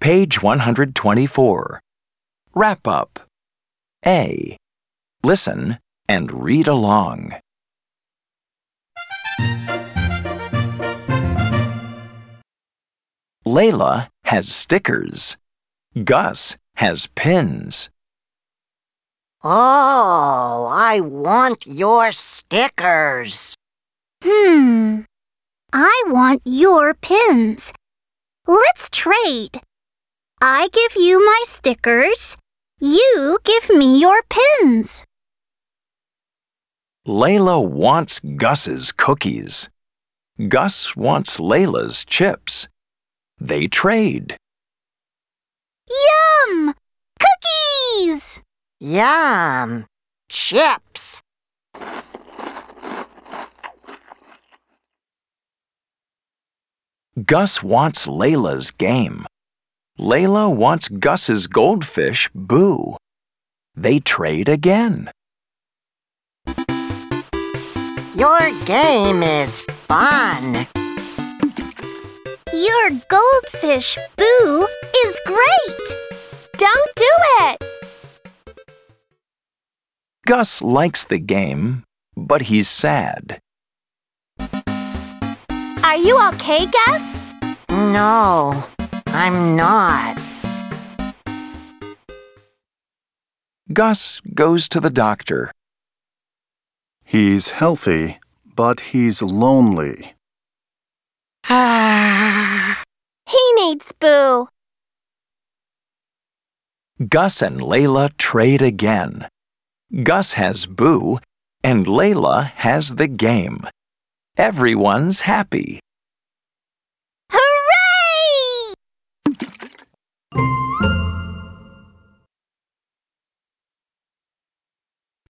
Page 124. Wrap up. A. Listen and read along. Layla has stickers. Gus has pins. Oh, I want your stickers. I want your pins. Let's trade. I give you my stickers. You give me your pins. Layla wants Gus's cookies. Gus wants Layla's chips. They trade. Yum! Cookies! Yum! Chips! Gus wants Layla's game. Layla wants Gus's goldfish, Boo. They trade again. Your game is fun. Your goldfish, Boo, is great. Don't do it. Gus likes the game, but he's sad. Are you okay, Gus? No, I'm not. Gus goes to the doctor. He's healthy, but he's lonely. He needs Boo. Gus and Layla trade again. Gus has Boo, and Layla has the game. Everyone's happy.